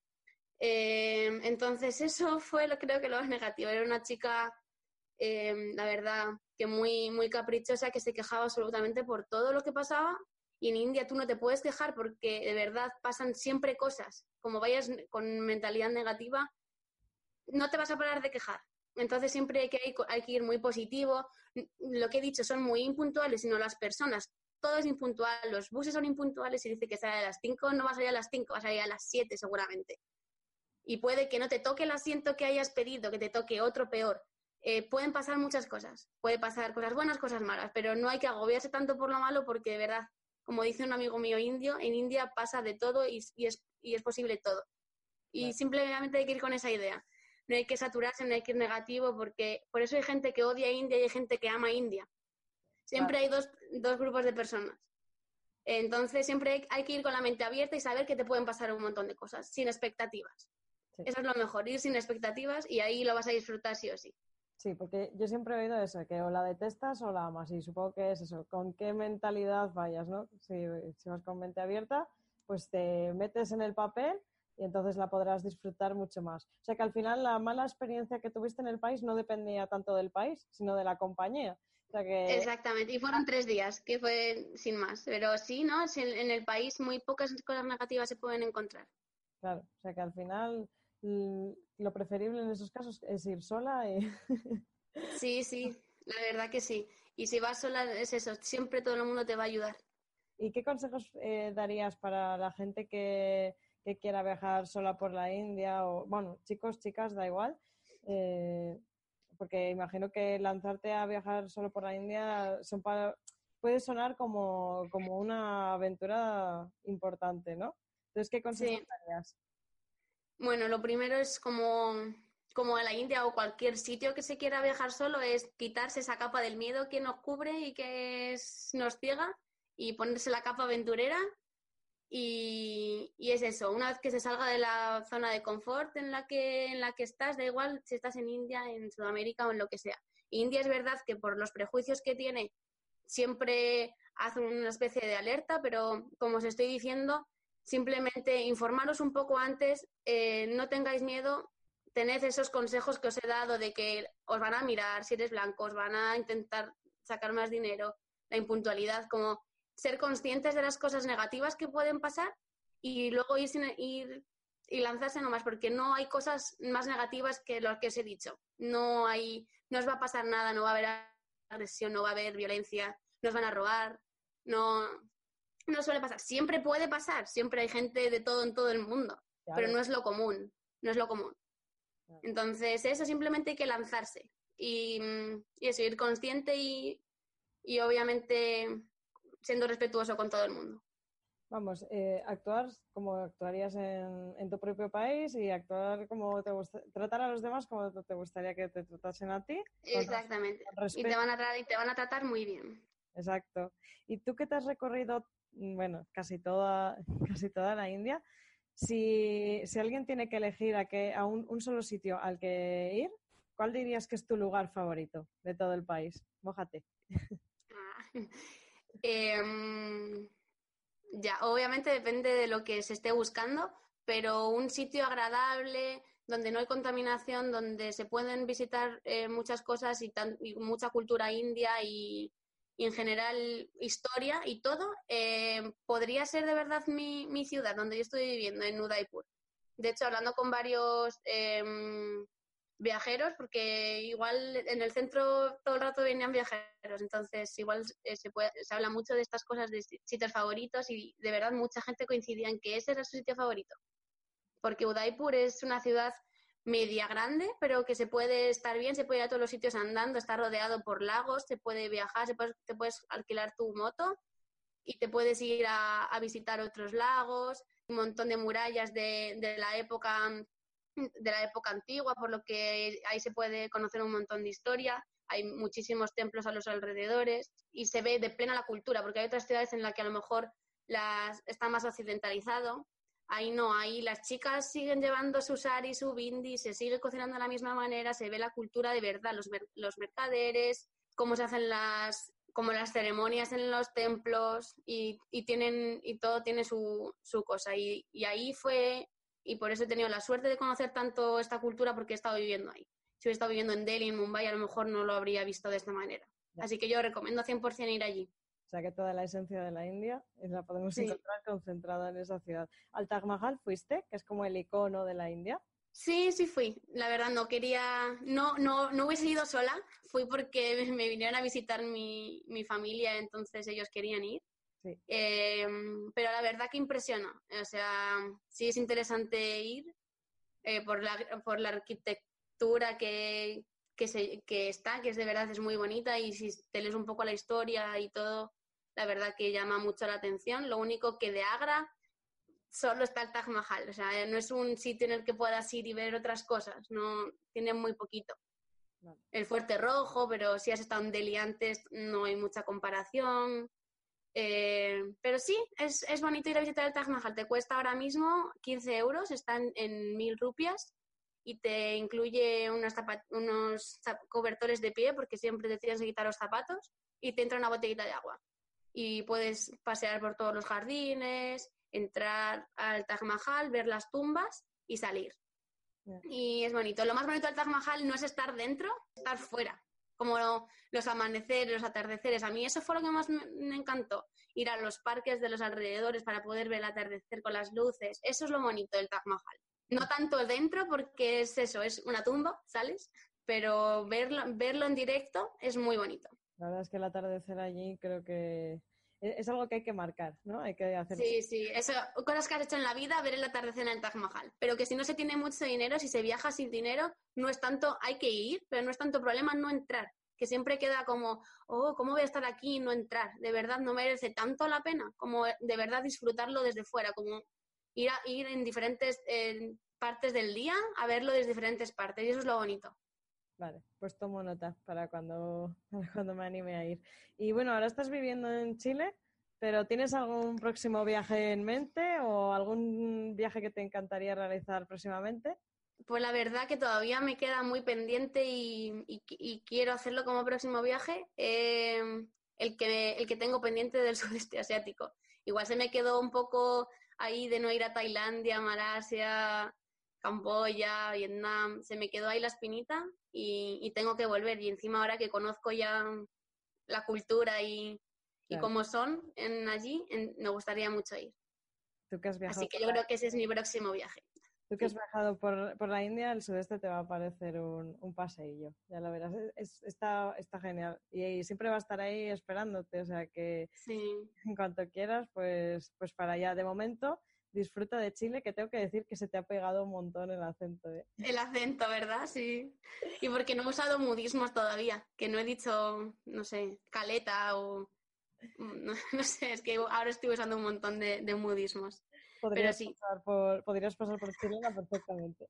Entonces eso fue creo que lo más negativo. Era una chica, la verdad, que muy, muy caprichosa, que se quejaba absolutamente por todo lo que pasaba. Y en India tú no te puedes quejar porque de verdad pasan siempre cosas. Como vayas con mentalidad negativa, no te vas a parar de quejar. Entonces siempre hay que ir muy positivo. Lo que he dicho, son muy impuntuales, sino las personas. Todo es impuntual, los buses son impuntuales y dice que sale a las 5, no vas a ir a las 5, vas a ir a las 7 seguramente. Y puede que no te toque el asiento que hayas pedido, que te toque otro peor. Pueden pasar muchas cosas. Puede pasar cosas buenas, cosas malas, pero no hay que agobiarse tanto por lo malo porque de verdad, como dice un amigo mío indio, en India pasa de todo y es posible todo. Y claro. Simplemente hay que ir con esa idea. No hay que saturarse, no hay que ir negativo, porque por eso hay gente que odia a India y hay gente que ama a India. Siempre hay dos grupos de personas. Entonces siempre hay que ir con la mente abierta y saber que te pueden pasar un montón de cosas, sin expectativas. Sí. Eso es lo mejor, ir sin expectativas y ahí lo vas a disfrutar sí o sí. Sí, porque yo siempre he oído eso, que o la detestas o la amas, y supongo que es eso, con qué mentalidad vayas, ¿no? Si vas con mente abierta, pues te metes en el papel y entonces la podrás disfrutar mucho más. O sea que al final la mala experiencia que tuviste en el país no dependía tanto del país, sino de la compañía. O sea que... Exactamente, y fueron 3 días, que fue sin más. Pero sí, ¿no? En el país muy pocas cosas negativas se pueden encontrar. Claro, o sea que al final lo preferible en esos casos es ir sola y... Sí, la verdad que sí. Y si vas sola es eso, siempre todo el mundo te va a ayudar. ¿Y qué consejos darías para la gente que quiera viajar sola por la India? O bueno, chicos, chicas, da igual. Porque imagino que lanzarte a viajar solo por la India puede sonar como una aventura importante, ¿no? Entonces, ¿qué consejos darías? Bueno, lo primero es como a la India o cualquier sitio que se quiera viajar solo, es quitarse esa capa del miedo que nos cubre y que nos ciega y ponerse la capa aventurera. Y es eso, una vez que se salga de la zona de confort en la que estás, da igual si estás en India, en Sudamérica o en lo que sea. India es verdad que por los prejuicios que tiene siempre hace una especie de alerta, pero como os estoy diciendo, simplemente informaros un poco antes, no tengáis miedo, tened esos consejos que os he dado de que os van a mirar si eres blanco, os van a intentar sacar más dinero, la impuntualidad, como ser conscientes de las cosas negativas que pueden pasar y luego ir y lanzarse nomás, porque no hay cosas más negativas que lo que os he dicho. No os va a pasar nada, no va a haber agresión, no va a haber violencia, no os van a robar, no suele pasar. Siempre puede pasar, siempre hay gente de todo en todo el mundo, claro. Pero no es lo común, Claro. Entonces, eso simplemente hay que lanzarse y eso, ir consciente y obviamente siendo respetuoso con todo el mundo. Vamos, actuar como actuarías en tu propio país y actuar como tratar a los demás como te gustaría que te tratasen a ti. Exactamente. Y te van a tratar muy bien. Exacto. ¿Y tú que te has recorrido, bueno, casi toda la India? Si alguien tiene que elegir a un solo sitio al que ir, ¿cuál dirías que es tu lugar favorito de todo el país? Mójate. Ya, obviamente depende de lo que se esté buscando, pero un sitio agradable, donde no hay contaminación, donde se pueden visitar muchas cosas y mucha cultura india y en general historia y todo, podría ser de verdad mi ciudad, donde yo estoy viviendo, en Udaipur. De hecho, hablando con varios viajeros, porque igual en el centro todo el rato venían viajeros, entonces igual se habla mucho de estas cosas, de sitios favoritos, y de verdad mucha gente coincidía en que ese era su sitio favorito, porque Udaipur es una ciudad media grande, pero que se puede estar bien, se puede ir a todos los sitios andando, está rodeado por lagos, se puede viajar, te puedes alquilar tu moto y te puedes ir a visitar otros lagos, un montón de murallas de la época antigua, por lo que ahí se puede conocer un montón de historia. Hay muchísimos templos a los alrededores y se ve de plena la cultura, porque hay otras ciudades en las que a lo mejor está más occidentalizado. Ahí no, ahí las chicas siguen llevando su sari, su bindi, se sigue cocinando de la misma manera, se ve la cultura de verdad, los mercaderes, cómo se hacen las ceremonias en los templos y todo tiene su cosa. Y ahí fue, y por eso he tenido la suerte de conocer tanto esta cultura, porque he estado viviendo ahí. Si hubiera estado viviendo en Delhi, en Mumbai, a lo mejor no lo habría visto de esta manera. Ya. Así que yo recomiendo 100% ir allí. O sea que toda la esencia de la India la podemos encontrar concentrada en esa ciudad. ¿Al Taj Mahal fuiste? Que es como el icono de la India. Sí fui. La verdad no hubiese ido sola. Fui porque me vinieron a visitar mi familia, entonces ellos querían ir. Sí. Pero la verdad que impresiona. O sea, sí es interesante ir por la arquitectura que está, que es de verdad, es muy bonita, y si te lees un poco la historia y todo, la verdad que llama mucho la atención. Lo único que de Agra solo está el Taj Mahal, o sea, no es un sitio en el que puedas ir y ver otras cosas, no, tiene muy poquito. Vale. El Fuerte Rojo, pero si has estado en Delhi antes no hay mucha comparación. Pero sí, es bonito ir a visitar el Taj Mahal. Te cuesta ahora mismo 15 euros, están en 1.000 rupias y te incluye unos cobertores de pie, porque siempre te tienes que quitar los zapatos, y te entra una botellita de agua. Y puedes pasear por todos los jardines, entrar al Taj Mahal, ver las tumbas y salir. Yeah. Y es bonito. Lo más bonito del Taj Mahal no es estar dentro, es estar fuera. Como los amaneceres, los atardeceres. A mí eso fue lo que más me encantó. Ir a los parques de los alrededores para poder ver el atardecer con las luces. Eso es lo bonito del Taj Mahal. No tanto dentro, porque es eso, es una tumba, ¿sales? Pero verlo en directo es muy bonito. La verdad es que el atardecer allí creo que es algo que hay que marcar, ¿no? Hay que hacer. Sí, eso, cosas que has hecho en la vida, ver el atardecer en el Taj Mahal. Pero que si no se tiene mucho dinero, si se viaja sin dinero, no es tanto, hay que ir, pero no es tanto problema no entrar. Que siempre queda como, ¿cómo voy a estar aquí y no entrar? De verdad no merece tanto la pena como de verdad disfrutarlo desde fuera, como ir en diferentes partes del día a verlo desde diferentes partes, y eso es lo bonito. Vale, pues tomo nota para cuando me anime a ir. Y bueno, ahora estás viviendo en Chile, pero ¿tienes algún próximo viaje en mente o algún viaje que te encantaría realizar próximamente? Pues la verdad que todavía me queda muy pendiente y quiero hacerlo como próximo viaje, el que tengo pendiente del sudeste asiático. Igual se me quedó un poco ahí de no ir a Tailandia, Malasia, Camboya, Vietnam, se me quedó ahí la espinita y tengo que volver. Y encima ahora que conozco ya la cultura y cómo son allí, me gustaría mucho ir. ¿Tú que has viajado? Así que yo creo que ese es mi próximo viaje. Tú que has viajado por la India, el sudeste te va a parecer un paseillo, ya lo verás, está genial y siempre va a estar ahí esperándote, o sea que en cuanto quieras, pues para allá. De momento, disfruta de Chile, que tengo que decir que se te ha pegado un montón el acento. El acento, ¿verdad? Sí. Y porque no he usado modismos todavía, que no he dicho, no sé, caleta o... No sé, es que ahora estoy usando un montón de modismos. Podrías pasar por chilena perfectamente.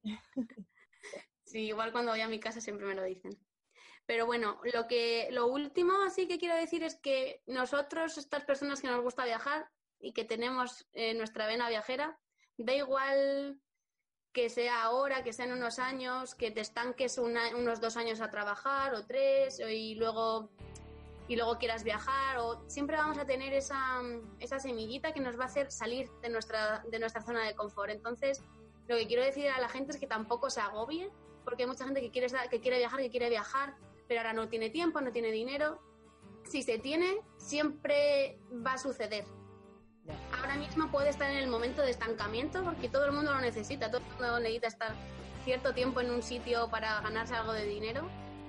Sí, igual cuando voy a mi casa siempre me lo dicen. Pero bueno, lo último así que quiero decir es que nosotros, estas personas que nos gusta viajar y que tenemos nuestra vena viajera, da igual que sea ahora, que sean unos años, que te estanques unos 2 años a trabajar o 3 y luego quieras viajar, o siempre vamos a tener esa semillita que nos va a hacer salir de nuestra zona de confort. Entonces, lo que quiero decir a la gente es que tampoco se agobie, porque hay mucha gente que quiere viajar, pero ahora no tiene tiempo, no tiene dinero. Si se tiene, siempre va a suceder. Ahora mismo puede estar en el momento de estancamiento, porque todo el mundo lo necesita, todo el mundo necesita estar cierto tiempo en un sitio para ganarse algo de dinero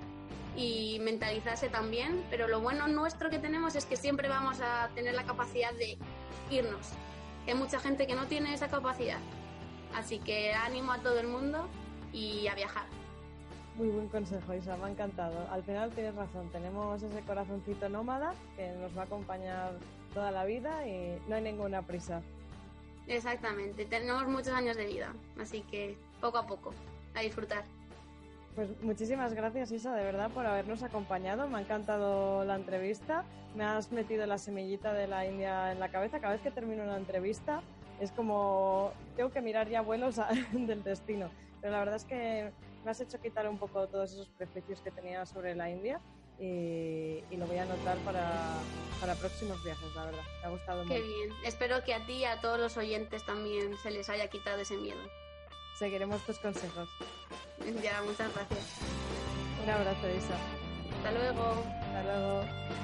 y mentalizarse también, pero lo bueno nuestro que tenemos es que siempre vamos a tener la capacidad de irnos. Hay mucha gente que no tiene esa capacidad, así que ánimo a todo el mundo y a viajar. Muy buen consejo, Isa, me ha encantado. Al final tienes razón, tenemos ese corazoncito nómada que nos va a acompañar toda la vida y no hay ninguna prisa. Exactamente, tenemos muchos años de vida, así que poco a poco, a disfrutar. Pues muchísimas gracias, Isa, de verdad, por habernos acompañado. Me ha encantado la entrevista. Me has metido la semillita de la India en la cabeza. Cada vez que termino una entrevista es como tengo que mirar ya vuelos del destino. Pero la verdad es que me has hecho quitar un poco todos esos prejuicios que tenía sobre la India y lo voy a anotar para próximos viajes, la verdad. Me ha gustado mucho. Qué bien. Espero que a ti y a todos los oyentes también se les haya quitado ese miedo. Seguiremos tus consejos. Ya, muchas gracias. Un abrazo, Isa. Hasta luego. Hasta luego.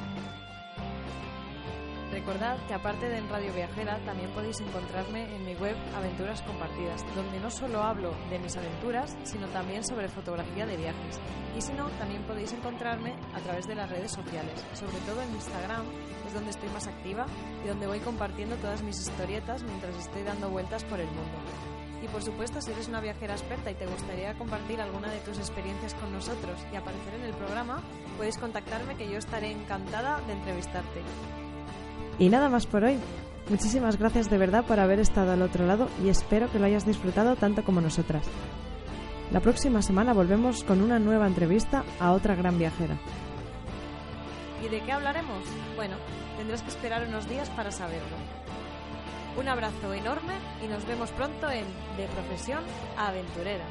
Recordad que aparte de en Radio Viajera también podéis encontrarme en mi web Aventuras Compartidas, donde no solo hablo de mis aventuras, sino también sobre fotografía de viajes. Y si no, también podéis encontrarme a través de las redes sociales, sobre todo en Instagram, es donde estoy más activa y donde voy compartiendo todas mis historietas mientras estoy dando vueltas por el mundo. Y por supuesto, si eres una viajera experta y te gustaría compartir alguna de tus experiencias con nosotros y aparecer en el programa, puedes contactarme, que yo estaré encantada de entrevistarte. Y nada más por hoy. Muchísimas gracias de verdad por haber estado al otro lado y espero que lo hayas disfrutado tanto como nosotras. La próxima semana volvemos con una nueva entrevista a otra gran viajera. ¿Y de qué hablaremos? Bueno, tendrás que esperar unos días para saberlo. Un abrazo enorme y nos vemos pronto en De Profesión a Aventurera.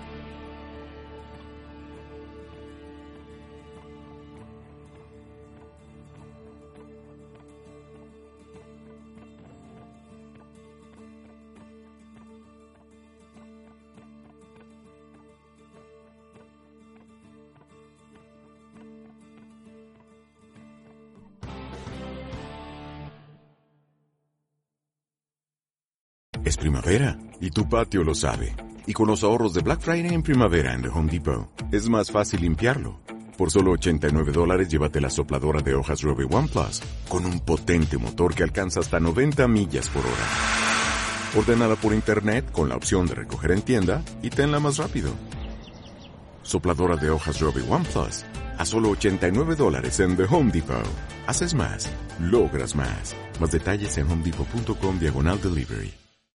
Es primavera y tu patio lo sabe. Y con los ahorros de Black Friday en primavera en The Home Depot, es más fácil limpiarlo. Por solo $89, llévate la sopladora de hojas Ryobi One Plus, con un potente motor que alcanza hasta 90 millas por hora. Ordénala por internet con la opción de recoger en tienda y tenla más rápido. Sopladora de hojas Ryobi One Plus, a solo $89 en The Home Depot. Haces más, logras más. Más detalles en homedepot.com/delivery.